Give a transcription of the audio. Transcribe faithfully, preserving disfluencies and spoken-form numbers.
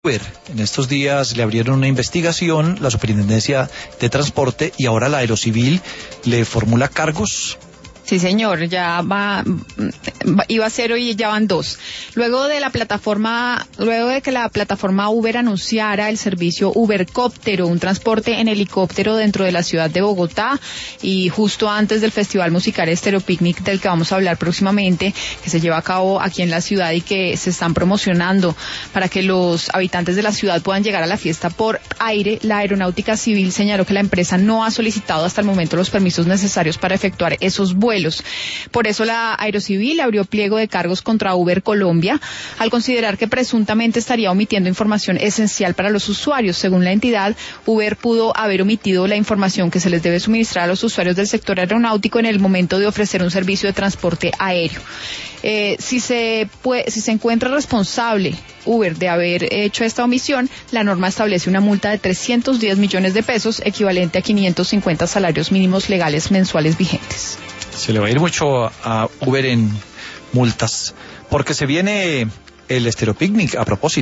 Uber. En estos días le abrieron una investigación la Superintendencia de Transporte y ahora la Aerocivil le formula cargos. Sí, señor, ya va, va, iba a cero y ya van dos. Luego de la plataforma, luego de que la plataforma Uber anunciara el servicio Ubercóptero, un transporte en helicóptero dentro de la ciudad de Bogotá, y justo antes del Festival Musical Estéreo Picnic, del que vamos a hablar próximamente, que se lleva a cabo aquí en la ciudad y que se están promocionando para que los habitantes de la ciudad puedan llegar a la fiesta por aire, la Aeronáutica Civil señaló que la empresa no ha solicitado hasta el momento los permisos necesarios para efectuar esos vuelos. Por eso la Aerocivil abrió pliego de cargos contra Uber Colombia al considerar que presuntamente estaría omitiendo información esencial para los usuarios. Según la entidad, Uber pudo haber omitido la información que se les debe suministrar a los usuarios del sector aeronáutico en el momento de ofrecer un servicio de transporte aéreo. Eh, si se puede, si se encuentra responsable Uber de haber hecho esta omisión, la norma establece una multa de trescientos diez millones de pesos, equivalente a quinientos cincuenta salarios mínimos legales mensuales vigentes. Se le va a ir mucho a Uber en multas, porque se viene el Estéreo Picnic a propósito.